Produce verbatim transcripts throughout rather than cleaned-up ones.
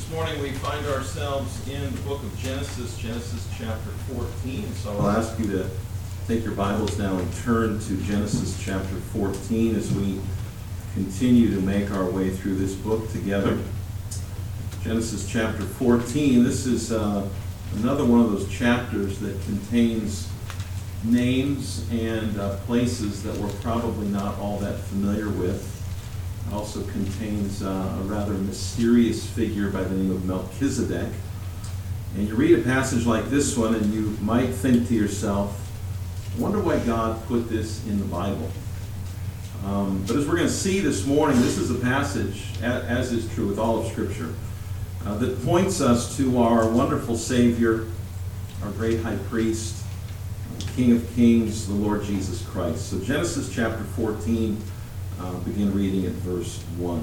This morning we find ourselves in the book of Genesis, Genesis chapter fourteen. So I'll ask you to take your Bibles now and turn to Genesis chapter fourteen as we continue to make our way through this book together. Genesis chapter fourteen, this is uh, another one of those chapters that contains names and uh, places that we're probably not all that familiar with. It also contains uh, a rather mysterious figure by the name of Melchizedek. And you read a passage like this one and you might think to yourself, I wonder why God put this in the Bible. Um, but as we're going to see this morning, this is a passage, as is true with all of Scripture, uh, that points us to our wonderful Savior, our great high priest, King of Kings, the Lord Jesus Christ. So Genesis chapter fourteen, uh, begin reading at verse one.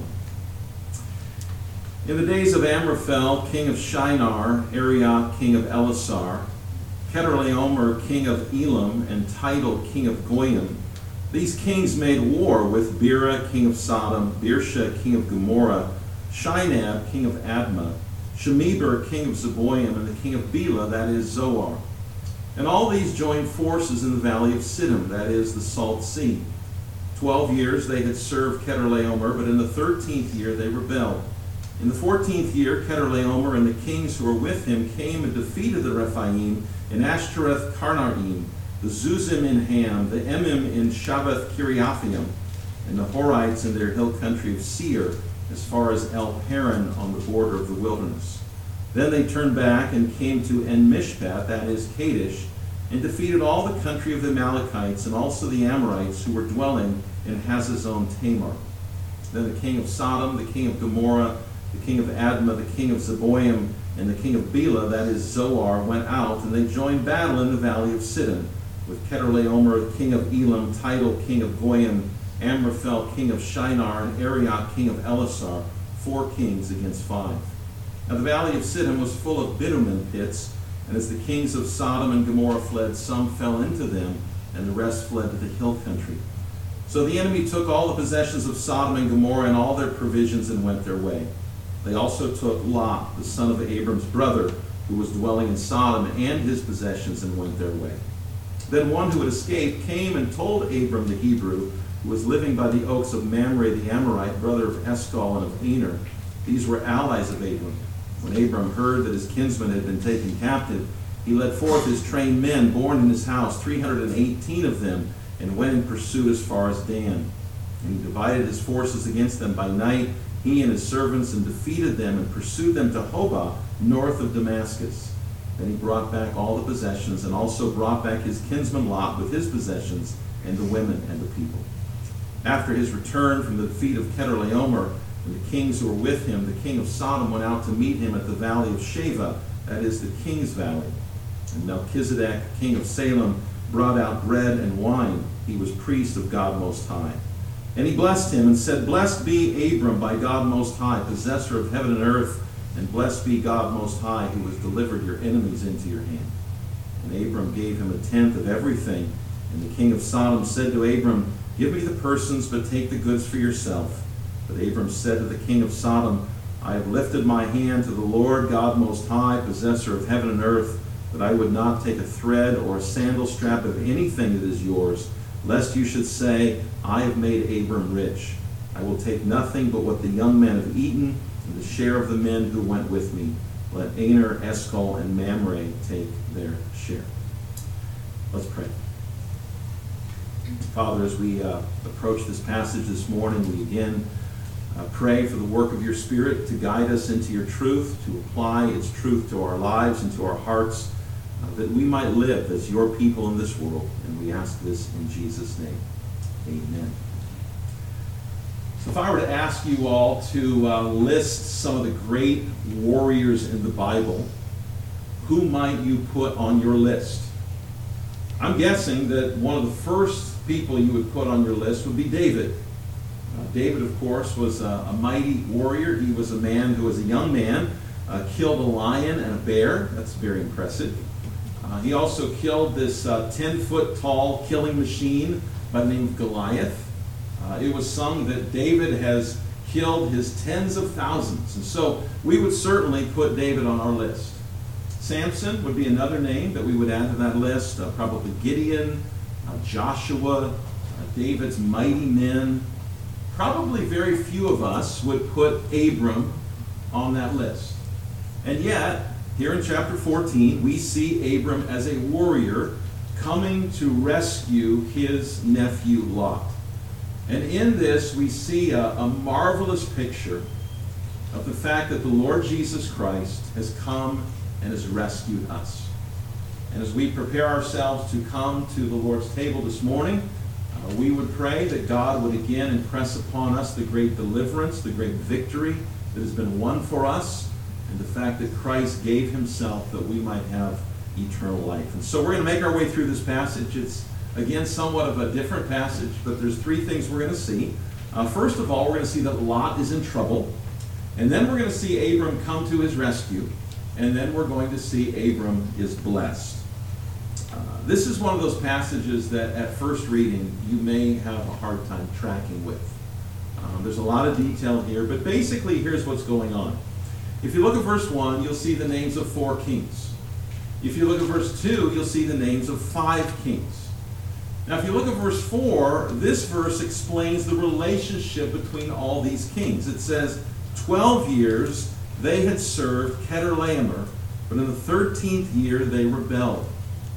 In the days of Amraphel, king of Shinar, Arioch, king of Elasar, Chedorlaomer, king of Elam, and Tidal, king of Goyim, these kings made war with Bera, king of Sodom, Birsha, king of Gomorrah, Shinab, king of Admah, Shemeber, king of Zeboim, and the king of Bela, that is Zoar. And all these joined forces in the valley of Siddim, that is the Salt Sea. Twelve years they had served Chedorlaomer, but in the thirteenth year they rebelled. In the fourteenth year, Chedorlaomer and the kings who were with him came and defeated the Rephaim in Ashtoreth Karnaim, the Zuzim in Ham, the Emim in Shabbath Kiriathaim, and the Horites in their hill country of Seir, as far as El Paran on the border of the wilderness. Then they turned back and came to En-Mishpat, that is Kadesh, and defeated all the country of the Amalekites and also the Amorites who were dwelling in Hazazon Tamar. Then the king of Sodom, the king of Gomorrah, the king of Admah, the king of Zeboim, and the king of Bela, that is Zoar, went out, and they joined battle in the valley of Siddim, with Chedorlaomer, the king of Elam, Tidal, king of Goyim, Amraphel, king of Shinar, and Arioch, king of Elasar, four kings against five. Now the valley of Siddim was full of bitumen pits, and as the kings of Sodom and Gomorrah fled, some fell into them, and the rest fled to the hill country. So the enemy took all the possessions of Sodom and Gomorrah and all their provisions and went their way. They also took Lot, the son of Abram's brother, who was dwelling in Sodom, and his possessions and went their way. Then one who had escaped came and told Abram the Hebrew, who was living by the oaks of Mamre the Amorite, brother of Eshcol and of Aner. These were allies of Abram. When Abram heard that his kinsman had been taken captive, he led forth his trained men born in his house, three hundred eighteen of them, and went in pursuit as far as Dan. And he divided his forces against them by night, he and his servants, and defeated them and pursued them to Hobah, north of Damascus. Then he brought back all the possessions, and also brought back his kinsman Lot with his possessions, and the women and the people. After his return from the defeat of Chedorlaomer and the kings who were with him, the king of Sodom went out to meet him at the valley of Sheva, that is the king's valley. And Melchizedek, king of Salem, brought out bread and wine. He was priest of God Most High. And he blessed him and said, Blessed be Abram by God Most High, possessor of heaven and earth, and blessed be God Most High, who has delivered your enemies into your hand. And Abram gave him a tenth of everything. And the king of Sodom said to Abram, Give me the persons, but take the goods for yourself. But Abram said to the king of Sodom, I have lifted my hand to the Lord God Most High, possessor of heaven and earth, that I would not take a thread or a sandal strap of anything that is yours, lest you should say, I have made Abram rich. I will take nothing but what the young men have eaten, and the share of the men who went with me. Let Aner, Eshcol, and Mamre take their share. Let's pray. Father, as we uh, approach this passage this morning, we again uh, pray for the work of your Spirit to guide us into your truth, to apply its truth to our lives and to our hearts, uh, that we might live as your people in this world. And we ask this in Jesus' name. Amen. So if I were to ask you all to uh, list some of the great warriors in the Bible, who might you put on your list? I'm guessing that one of the first people you would put on your list would be David. Uh, David, of course, was a, a mighty warrior. He was a man who was a young man, uh, killed a lion and a bear. That's very impressive. Uh, he also killed this uh, ten-foot tall killing machine by the name of Goliath. Uh, it was sung that David has killed his tens of thousands. And so we would certainly put David on our list. Samson would be another name that we would add to that list. Uh, probably Gideon, uh, Joshua, uh, David's mighty men. Probably very few of us would put Abram on that list. And yet, here in chapter fourteen, we see Abram as a warrior coming to rescue his nephew Lot. And in this, we see a, a marvelous picture of the fact that the Lord Jesus Christ has come and has rescued us. And as we prepare ourselves to come to the Lord's table this morning, uh, we would pray that God would again impress upon us the great deliverance, the great victory that has been won for us, and the fact that Christ gave himself that we might have eternal life. And so we're going to make our way through this passage. It's, again, somewhat of a different passage, but there's three things we're going to see. Uh, first of all, we're going to see that Lot is in trouble. And then we're going to see Abram come to his rescue. And then we're going to see Abram is blessed. Uh, this is one of those passages that at first reading you may have a hard time tracking with. Um, there's a lot of detail here, but basically here's what's going on. If you look at verse one, you'll see the names of four kings. If you look at verse two, you'll see the names of five kings. Now if you look at verse four, this verse explains the relationship between all these kings. It says, twelve years they had served Chedorlaomer, but in the thirteenth year they rebelled.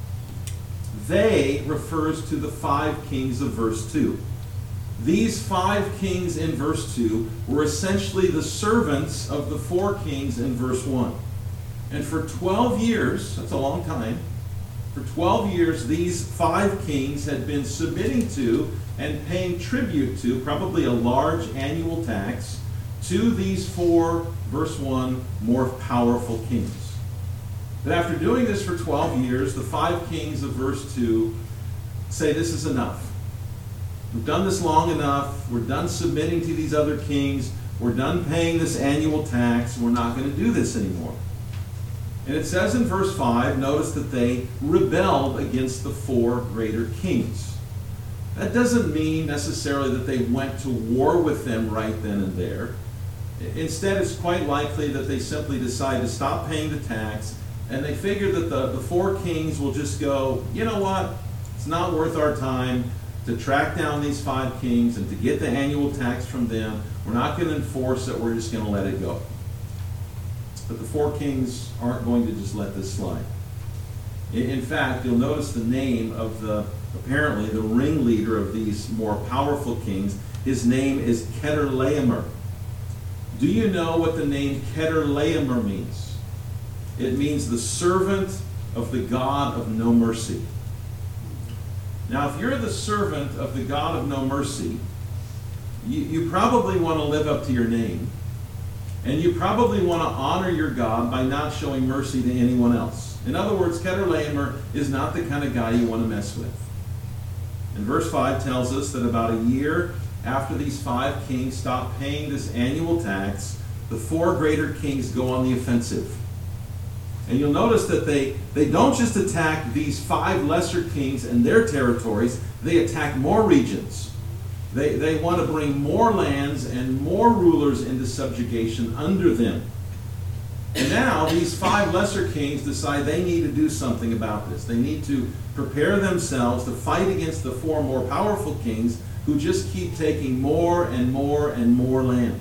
They refers to the five kings of verse two. These five kings in verse two were essentially the servants of the four kings in verse one. And for twelve years, that's a long time, for twelve years these five kings had been submitting to and paying tribute to, probably a large annual tax, to these four, verse one, more powerful kings. But after doing this for twelve years, the five kings of verse two say this is enough. We've done this long enough. We're done submitting to these other kings. We're done paying this annual tax. We're not going to do this anymore. And it says in verse five, notice that they rebelled against the four greater kings. That doesn't mean necessarily that they went to war with them right then and there. Instead, it's quite likely that they simply decided to stop paying the tax, and they figured that the, the four kings will just go, you know what, it's not worth our time to track down these five kings and to get the annual tax from them. We're not going to enforce it, we're just going to let it go. But the four kings aren't going to just let this slide. In, in fact, you'll notice the name of the, apparently, the ringleader of these more powerful kings. His name is Chedorlaomer. Do you know what the name Chedorlaomer means? It means the servant of the God of no mercy. Now, if you're the servant of the God of no mercy, you, you probably want to live up to your name. And you probably want to honor your God by not showing mercy to anyone else. In other words, Chedorlaomer is not the kind of guy you want to mess with. And verse five tells us that about a year after these five kings stop paying this annual tax, the four greater kings go on the offensive. And you'll notice that they, they don't just attack these five lesser kings and their territories, they attack more regions. They, they want to bring more lands and more rulers into subjugation under them. And now these five lesser kings decide they need to do something about this. They need to prepare themselves to fight against the four more powerful kings who just keep taking more and more and more land.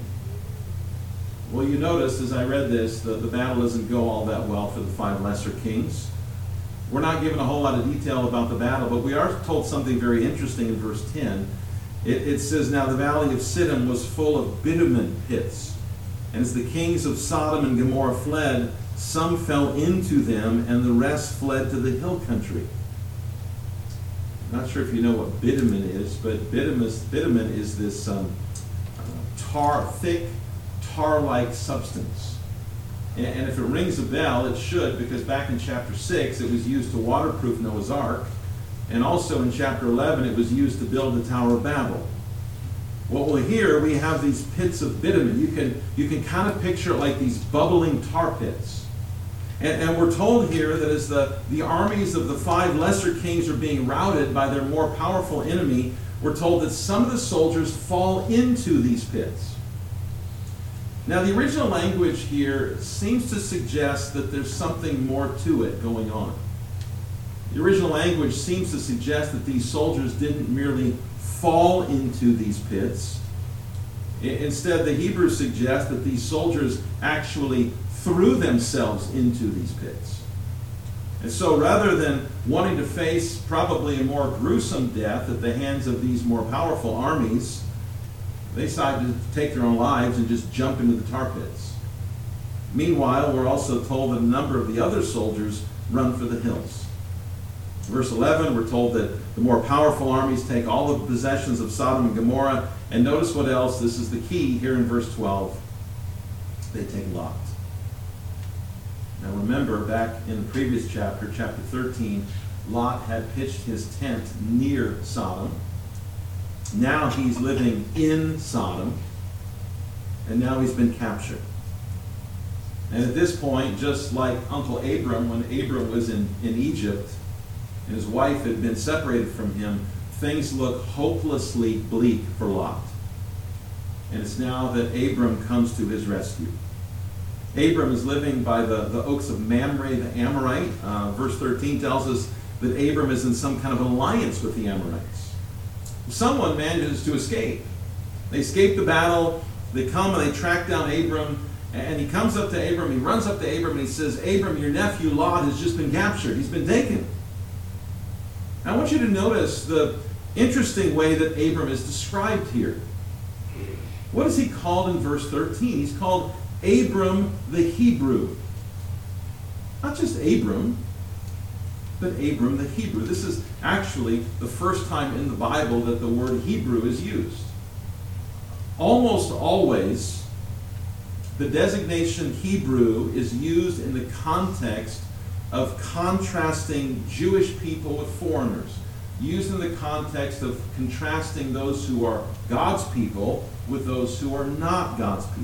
Well, you notice as I read this, the, the battle doesn't go all that well for the five lesser kings. We're not given a whole lot of detail about the battle, but we are told something very interesting in verse ten. It, it says, now the valley of Siddim was full of bitumen pits. And as the kings of Sodom and Gomorrah fled, some fell into them, and the rest fled to the hill country. I'm not sure if you know what bitumen is, but bitumen, bitumen is this um, tar, thick, tar-like substance. And, and if it rings a bell, it should, because back in chapter six, it was used to waterproof Noah's Ark. And also in chapter eleven, it was used to build the Tower of Babel. Well, here we have these pits of bitumen. You can, you can kind of picture it like these bubbling tar pits. And, and we're told here that as the, the armies of the five lesser kings are being routed by their more powerful enemy, we're told that some of the soldiers fall into these pits. Now, the original language here seems to suggest that there's something more to it going on. The original language seems to suggest that these soldiers didn't merely fall into these pits. Instead, the Hebrew suggests that these soldiers actually threw themselves into these pits. And so rather than wanting to face probably a more gruesome death at the hands of these more powerful armies, they decided to take their own lives and just jump into the tar pits. Meanwhile, we're also told that a number of the other soldiers run for the hills. In verse eleven, we're told that the more powerful armies take all the possessions of Sodom and Gomorrah. And notice what else, this is the key here in verse twelve. They take Lot. Now remember, back in the previous chapter, chapter thirteen, Lot had pitched his tent near Sodom. Now he's living in Sodom, and now he's been captured. And at this point, just like Uncle Abram, when Abram was in, in Egypt, and his wife had been separated from him, things look hopelessly bleak for Lot. And it's now that Abram comes to his rescue. Abram is living by the, the oaks of Mamre the Amorite. Uh, verse thirteen tells us that Abram is in some kind of alliance with the Amorites. Someone manages to escape. They escape the battle. They come and they track down Abram. And he comes up to Abram. He runs up to Abram and he says, Abram, your nephew Lot has just been captured. He's been taken. I want you to notice the interesting way that Abram is described here. What is he called in verse thirteen? He's called Abram the Hebrew. Not just Abram, but Abram the Hebrew. This is actually the first time in the Bible that the word Hebrew is used. Almost always, the designation Hebrew is used in the context of contrasting Jewish people with foreigners, used in the context of contrasting those who are God's people with those who are not God's people.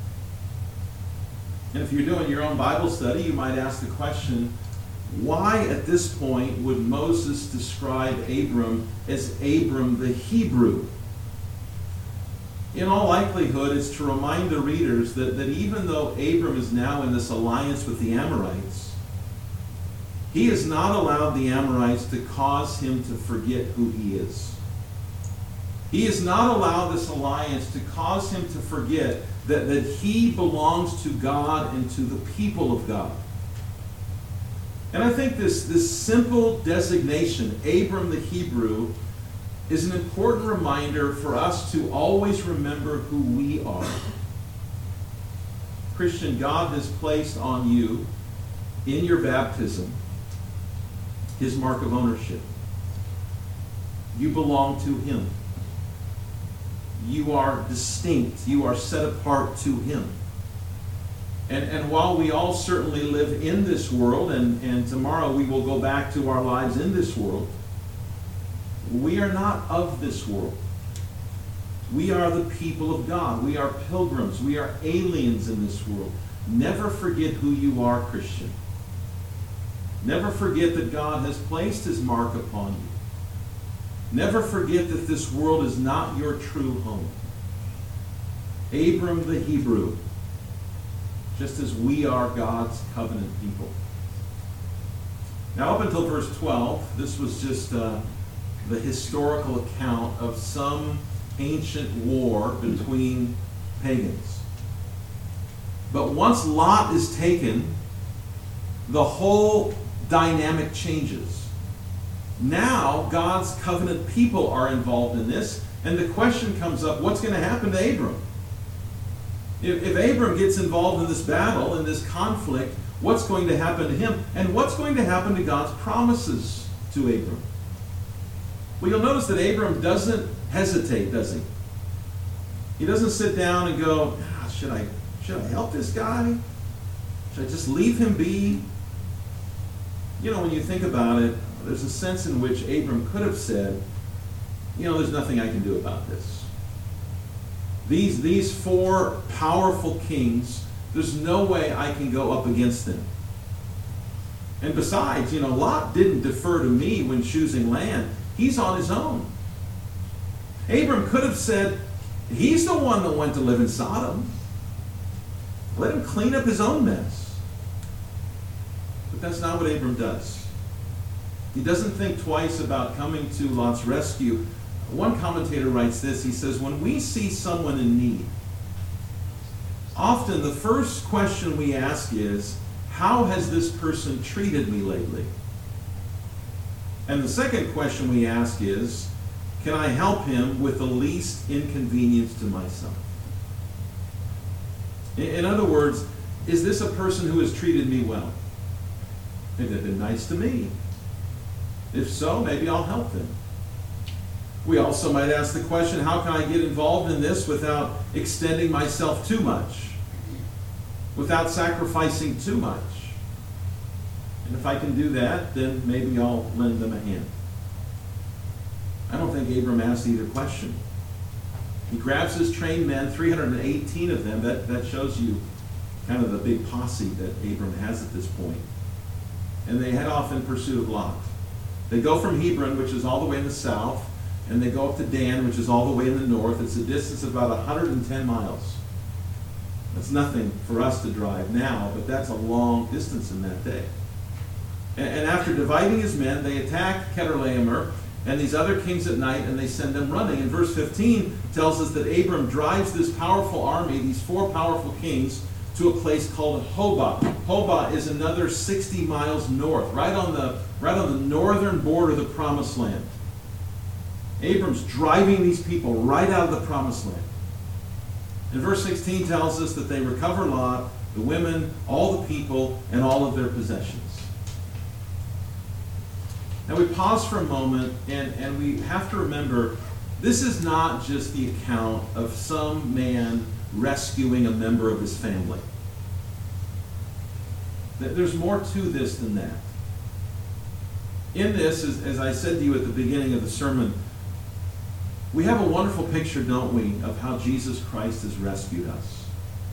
And if you're doing your own Bible study, you might ask the question, why at this point would Moses describe Abram as Abram the Hebrew? In all likelihood, it's to remind the readers that, that even though Abram is now in this alliance with the Amorites, he has not allowed the Amorites to cause him to forget who he is. He has not allowed this alliance to cause him to forget that, that he belongs to God and to the people of God. And I think this, this simple designation, Abram the Hebrew, is an important reminder for us to always remember who we are. Christian, God has placed on you, in your baptism, his mark of ownership. You belong to him. You are distinct. You are set apart to him. And, and while we all certainly live in this world, and, and tomorrow we will go back to our lives in this world, we are not of this world. We are the people of God. We are pilgrims. We are aliens in this world. Never forget who you are, Christian. Never forget that God has placed his mark upon you. Never forget that this world is not your true home. Abram the Hebrew, just as we are God's covenant people. Now, up until verse twelve, this was just uh, the historical account of some ancient war between pagans. But once Lot is taken, the whole dynamic changes. Now, God's covenant people are involved in this, and the question comes up, what's going to happen to Abram? If, if Abram gets involved in this battle, in this conflict, what's going to happen to him? And what's going to happen to God's promises to Abram? Well, you'll notice that Abram doesn't hesitate, does he? He doesn't sit down and go, ah, should I, should I help this guy? Should I just leave him be? You know, when you think about it, there's a sense in which Abram could have said, you know, there's nothing I can do about this. These, these four powerful kings, there's no way I can go up against them. And besides, you know, Lot didn't defer to me when choosing land. He's on his own. Abram could have said, he's the one that went to live in Sodom. Let him clean up his own mess. But that's not what Abram does. He doesn't think twice about coming to Lot's rescue. One commentator writes this. He says, when we see someone in need, often the first question we ask is, how has this person treated me lately? And the second question we ask is, can I help him with the least inconvenience to myself? In other words, is this a person who has treated me well? Have they been nice to me? If so, maybe I'll help them. We also might ask the question, how can I get involved in this without extending myself too much? Without sacrificing too much? And if I can do that, then maybe I'll lend them a hand. I don't think Abram asked either question. He grabs his trained men, three hundred eighteen of them. That, that shows you kind of the big posse that Abram has at this point. And they head off in pursuit of Lot. They go from Hebron, which is all the way in the south, and they go up to Dan, which is all the way in the north. It's a distance of about one hundred ten miles. That's nothing for us to drive now, but that's a long distance in that day. And, and after dividing his men, they attack Chedorlaomer and these other kings at night, and they send them running. And verse fifteen tells us that Abram drives this powerful army, these four powerful kings, to a place called Hobah. Hobah is another sixty miles north, right on the, right on the northern border of the Promised Land. Abram's driving these people right out of the Promised Land. And verse sixteen tells us that they recover Lot, the women, all the people, and all of their possessions. Now we pause for a moment, and, and we have to remember, this is not just the account of some man rescuing a member of his family. There's more to this than that. In this, as, as I said to you at the beginning of the sermon, we have a wonderful picture, don't we, of how Jesus Christ has rescued us.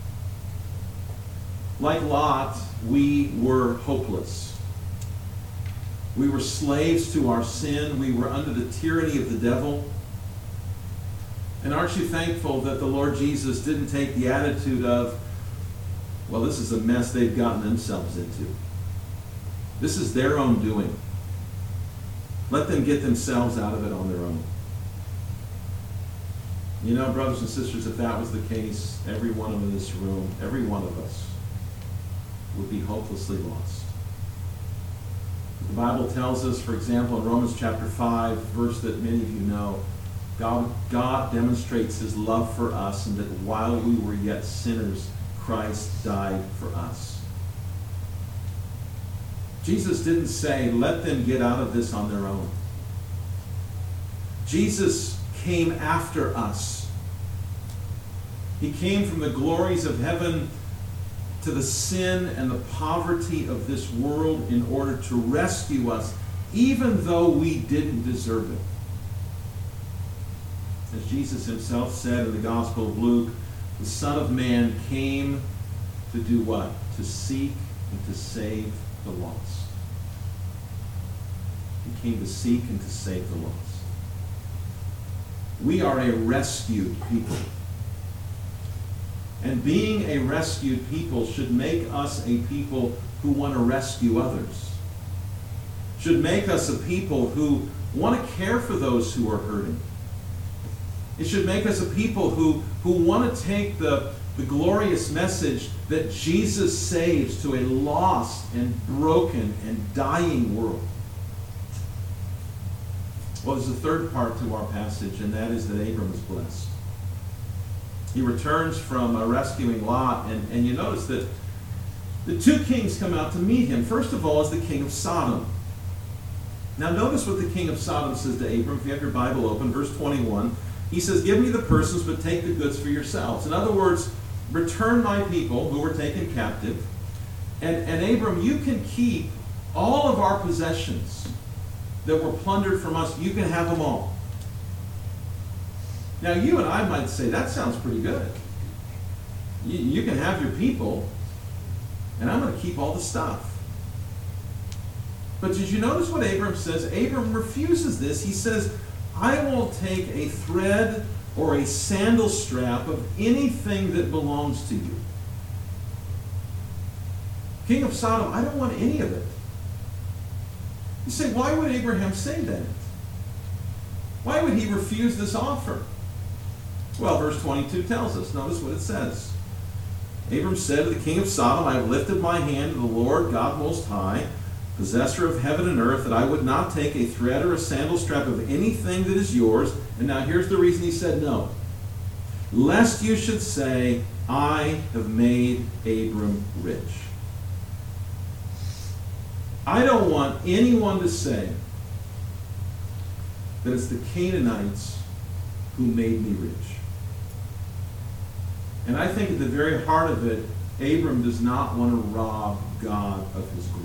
Like Lot, we were hopeless. We were slaves to our sin. We were under the tyranny of the devil. And aren't you thankful that the Lord Jesus didn't take the attitude of, well, this is a mess they've gotten themselves into. This is their own doing. Let them get themselves out of it on their own. You know, brothers and sisters, if that was the case, every one of them in this room, every one of us would be hopelessly lost. The Bible tells us, for example, in Romans chapter five, verse that many of you know, God, God demonstrates his love for us, and that while we were yet sinners, Christ died for us. Jesus didn't say, let them get out of this on their own. Jesus came after us. He came from the glories of heaven to the sin and the poverty of this world in order to rescue us, even though we didn't deserve it. As Jesus himself said in the Gospel of Luke, the Son of Man came to do what? To seek and to save the lost. He came to seek and to save the lost. We are a rescued people. And being a rescued people should make us a people who want to rescue others. Should make us a people who want to care for those who are hurting. It should make us a people who, who want to take the, the glorious message that Jesus saves to a lost and broken and dying world. Well, there's a third part to our passage, and that is that Abram is blessed. He returns from uh, rescuing Lot, and, and you notice that the two kings come out to meet him. First of all is the king of Sodom. Now notice what the king of Sodom says to Abram. If you have your Bible open, verse twenty-one, he says, give me the persons, but take the goods for yourselves. In other words, return my people who were taken captive, and, and Abram, you can keep all of our possessions that were plundered from us. You can have them all. Now, you and I might say, that sounds pretty good. You, you can have your people, and I'm going to keep all the stuff. But did you notice what Abram says? Abram refuses this. He says, I won't take a thread or a sandal strap of anything that belongs to you. king of Sodom, I don't want any of it. You say, why would Abraham say that? Why would he refuse this offer? Well, verse twenty-two tells us. Notice what it says. Abram said to the king of Sodom, I have lifted my hand to the Lord God Most High, possessor of heaven and earth, that I would not take a thread or a sandal strap of anything that is yours. And now here's the reason he said no. Lest you should say, I have made Abram rich. I don't want anyone to say that it's the Canaanites who made me rich. And I think at the very heart of it, Abram does not want to rob God of his glory.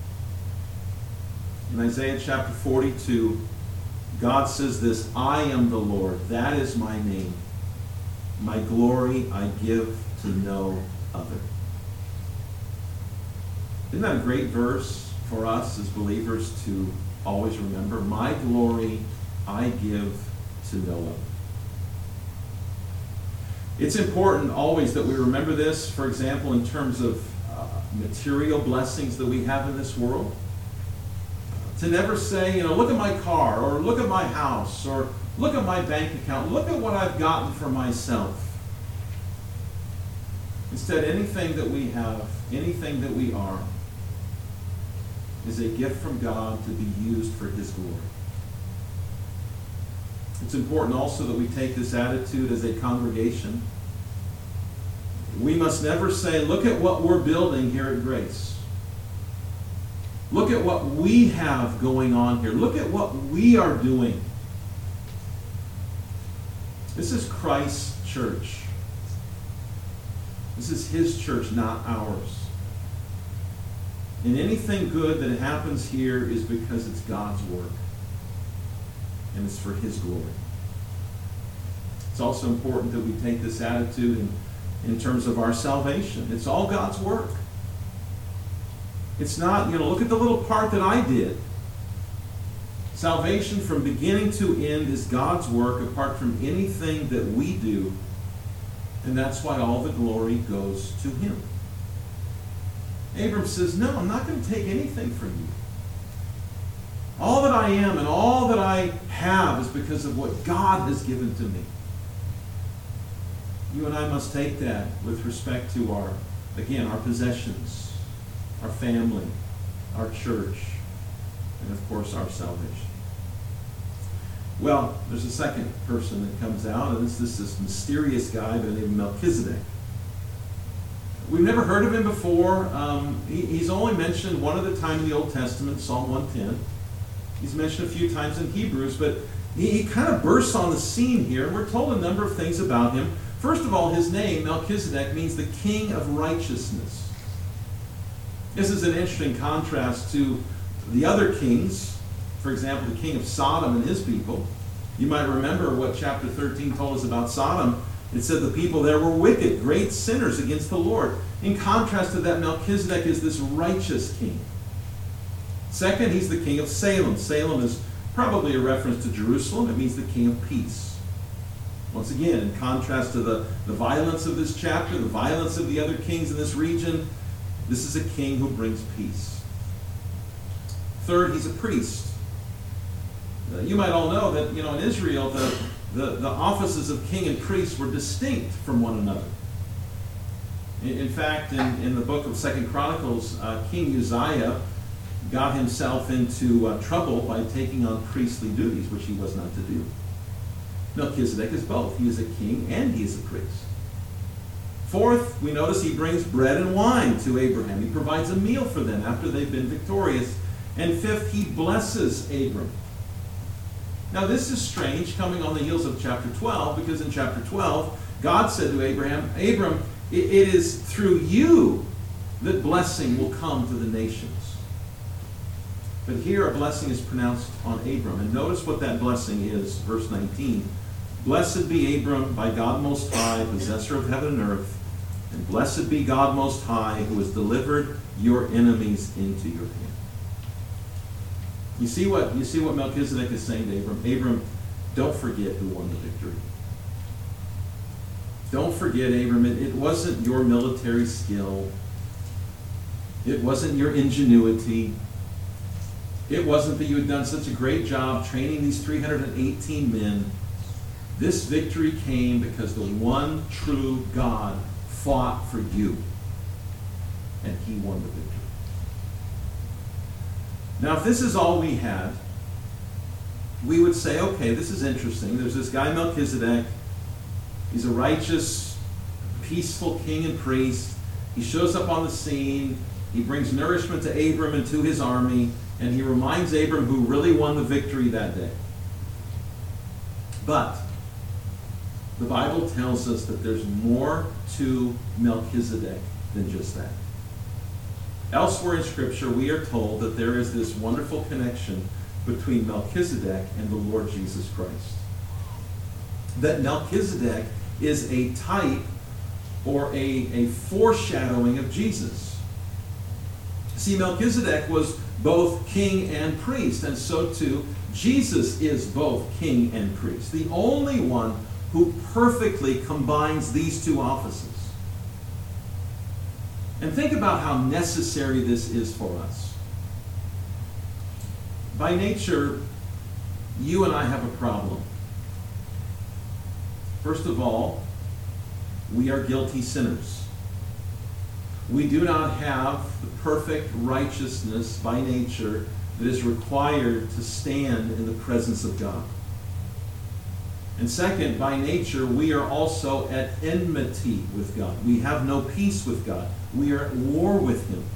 In Isaiah chapter forty-two, God says this, I am the Lord, that is my name. My glory I give to no other. Isn't that a great verse for us as believers to always remember? My glory I give to no other. It's important always that we remember this, for example, in terms of uh, material blessings that we have in this world. To never say, you know, look at my car, or look at my house, or look at my bank account, look at what I've gotten for myself. Instead, anything that we have, anything that we are, is a gift from God to be used for His glory. It's important also that we take this attitude as a congregation. We must never say, look at what we're building here at Grace. Look at what we have going on here. Look at what we are doing. This is Christ's church. This is His church, not ours. And anything good that happens here is because it's God's work. And it's for His glory. It's also important that we take this attitude in, in terms of our salvation. It's all God's work. It's not, you know, look at the little part that I did. Salvation from beginning to end is God's work apart from anything that we do. And that's why all the glory goes to Him. Abram says, no, I'm not going to take anything from you. All that I am and all that I have is because of what God has given to me. You and I must take that with respect to our, again, our possessions, our family, our church, and of course our salvation. Well, there's a second person that comes out, and it's this, this mysterious guy by the name of Melchizedek. We've never heard of him before. Um, he, he's only mentioned one other time in the Old Testament, Psalm one ten. He's mentioned a few times in Hebrews, but he, he kind of bursts on the scene here. We're told a number of things about him. First of all, his name, Melchizedek, means the king of righteousness. This is an interesting contrast to the other kings. For example, the king of Sodom and his people. You might remember what chapter thirteen told us about Sodom. It said the people there were wicked, great sinners against the Lord. In contrast to that, Melchizedek is this righteous king. Second, he's the king of Salem. Salem is probably a reference to Jerusalem. It means the king of peace. Once again, in contrast to the, the violence of this chapter, the violence of the other kings in this region, this is a king who brings peace. Third, he's a priest. Uh, you might all know that, you know, in Israel, the, the, the offices of king and priest were distinct from one another. In, in fact, in, in the book of Second Chronicles, uh, King Uzziah got himself into uh, trouble by taking on priestly duties, which he was not to do. Melchizedek is both. He is a king and he is a priest. Fourth, we notice he brings bread and wine to Abraham. He provides a meal for them after they've been victorious. And fifth, he blesses Abram. Now this is strange coming on the heels of chapter twelve, because in chapter twelve, God said to Abraham, Abram, it is through you that blessing will come to the nations. But here a blessing is pronounced on Abram. And notice what that blessing is, verse nineteen. Blessed be Abram by God Most High, possessor of heaven and earth, and blessed be God Most High, who has delivered your enemies into your hand. You see what, you see what Melchizedek is saying to Abram? Abram, don't forget who won the victory. Don't forget, Abram, it, it wasn't your military skill. It wasn't your ingenuity. It wasn't that you had done such a great job training these three hundred eighteen men. This victory came because the one true God fought for you, and he won the victory. Now, if this is all we had, we would say, okay, this is interesting. There's this guy Melchizedek. He's a righteous, peaceful king and priest. He shows up on the scene. He brings nourishment to Abram and to his army, and he reminds Abram who really won the victory that day. But the Bible tells us that there's more to Melchizedek than just that. Elsewhere in Scripture, we are told that there is this wonderful connection between Melchizedek and the Lord Jesus Christ. That Melchizedek is a type or a, a foreshadowing of Jesus. See, Melchizedek was both king and priest, and so too Jesus is both king and priest, the only one who perfectly combines these two offices. And think about how necessary this is for us. By nature, you and I have a problem. First of all, we are guilty sinners. We do not have the perfect righteousness by nature that is required to stand in the presence of God. And second, by nature, we are also at enmity with God. We have no peace with God. We are at war with him.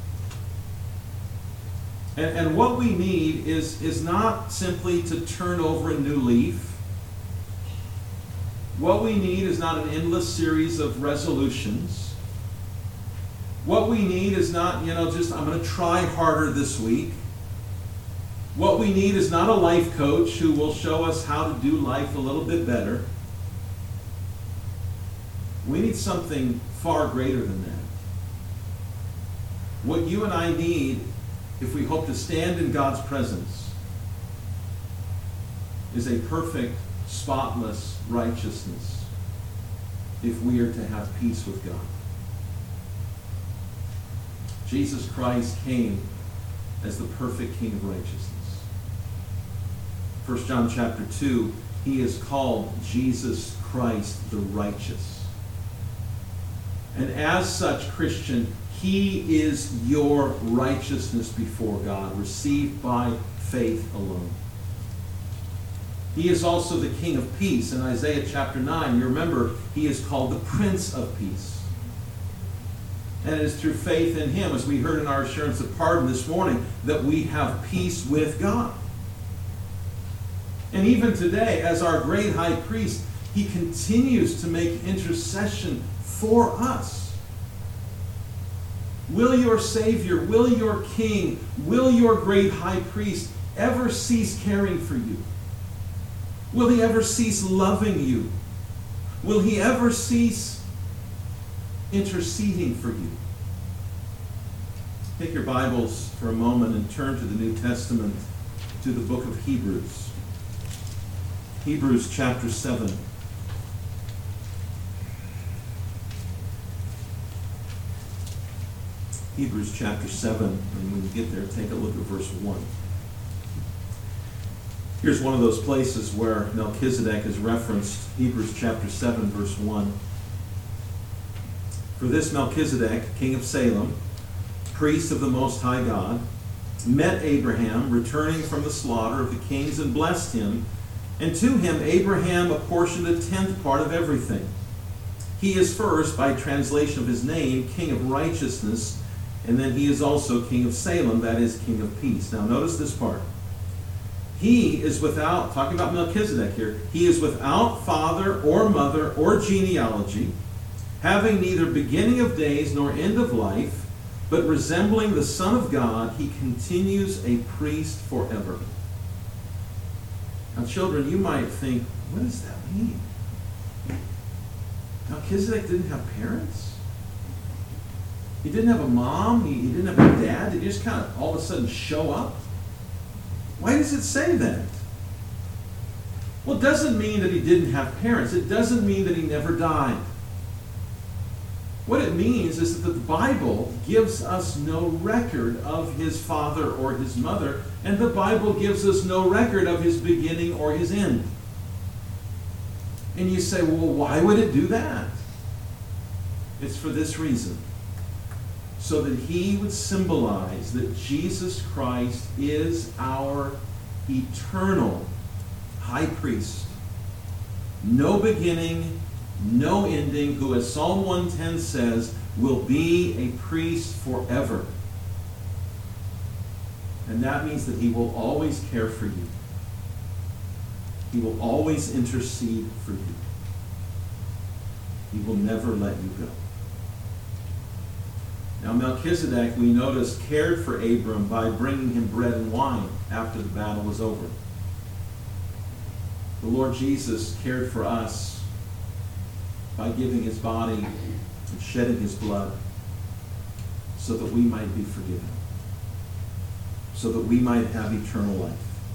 And, and what we need is, is not simply to turn over a new leaf. What we need is not an endless series of resolutions. What we need is not, you know, just I'm going to try harder this week. What we need is not a life coach who will show us how to do life a little bit better. We need something far greater than that. What you and I need, if we hope to stand in God's presence, is a perfect, spotless righteousness if we are to have peace with God. Jesus Christ came as the perfect King of righteousness. First John chapter two, he is called Jesus Christ the righteous. And as such, Christian, he is your righteousness before God, received by faith alone. He is also the King of peace. In Isaiah chapter nine, you remember, he is called the Prince of Peace. And it is through faith in him, as we heard in our assurance of pardon this morning, that we have peace with God. And even today, as our great high priest, he continues to make intercession for us. Will your Savior, will your King, will your great high priest ever cease caring for you? Will he ever cease loving you? Will he ever cease interceding for you? Take your Bibles for a moment and turn to the New Testament, to the book of Hebrews. Hebrews chapter seven. Hebrews chapter seven, and when you get there, take a look at verse one. Here's one of those places where Melchizedek is referenced, Hebrews chapter seven, verse one. For this Melchizedek, king of Salem, priest of the Most High God, met Abraham returning from the slaughter of the kings and blessed him, and to him Abraham apportioned a tenth part of everything. He is first, by translation of his name, King of Righteousness, and then he is also King of Salem, that is, King of Peace. Now notice this part. He is without, talking about Melchizedek here, he is without father or mother or genealogy, having neither beginning of days nor end of life, but resembling the Son of God, he continues a priest forever. Now, children, you might think, what does that mean? Melchizedek didn't have parents? He didn't have a mom? He, he didn't have a dad? Did he just kind of all of a sudden show up? Why does it say that? Well, it doesn't mean that he didn't have parents. It doesn't mean that he never died. What it means is that the Bible gives us no record of his father or his mother, and the Bible gives us no record of his beginning or his end. And you say, well, why would it do that? It's for this reason. So that he would symbolize that Jesus Christ is our eternal high priest. No beginning, no ending, who, as Psalm one ten says, will be a priest forever. And that means that he will always care for you. He will always intercede for you. He will never let you go. Now Melchizedek, we notice, cared for Abram by bringing him bread and wine after the battle was over. The Lord Jesus cared for us by giving his body and shedding his blood so that we might be forgiven, so that we might have eternal life.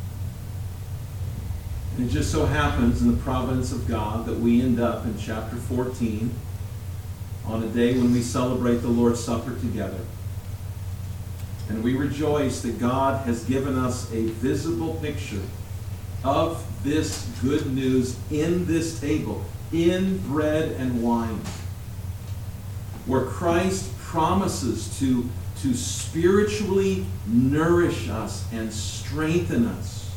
And it just so happens in the providence of God that we end up in chapter fourteen on a day when we celebrate the Lord's Supper together. And we rejoice that God has given us a visible picture of this good news in this table, in bread and wine, where Christ promises to, to spiritually nourish us and strengthen us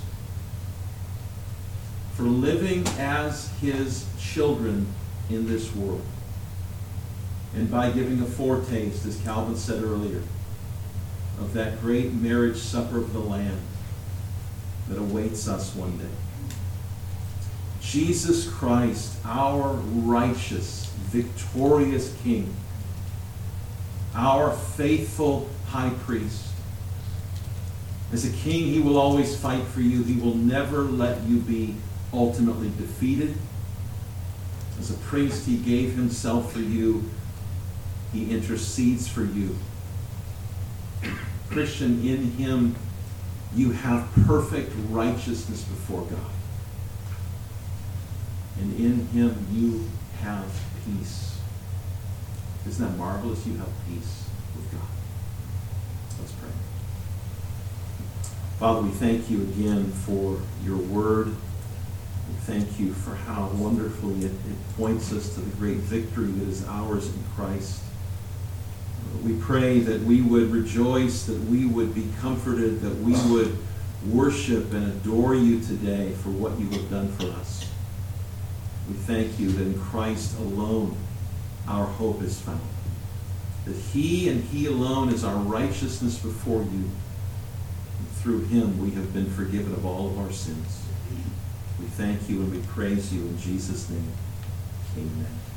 for living as his children in this world. And by giving a foretaste, as Calvin said earlier, of that great marriage supper of the Lamb that awaits us one day. Jesus Christ, our righteous, victorious King, our faithful high priest. As a king, he will always fight for you. He will never let you be ultimately defeated. As a priest, he gave himself for you. He intercedes for you. Christian, in him you have perfect righteousness before God. And in him you have peace. Isn't that marvelous? You have peace with God. Let's pray. Father, we thank you again for your word. We thank you for how wonderfully it, it points us to the great victory that is ours in Christ. We pray that we would rejoice, that we would be comforted, that we would worship and adore you today for what you have done for us. We thank you that in Christ alone our hope is found, that he and he alone is our righteousness before you. And through him we have been forgiven of all of our sins. We thank you and we praise you in Jesus' name. Amen.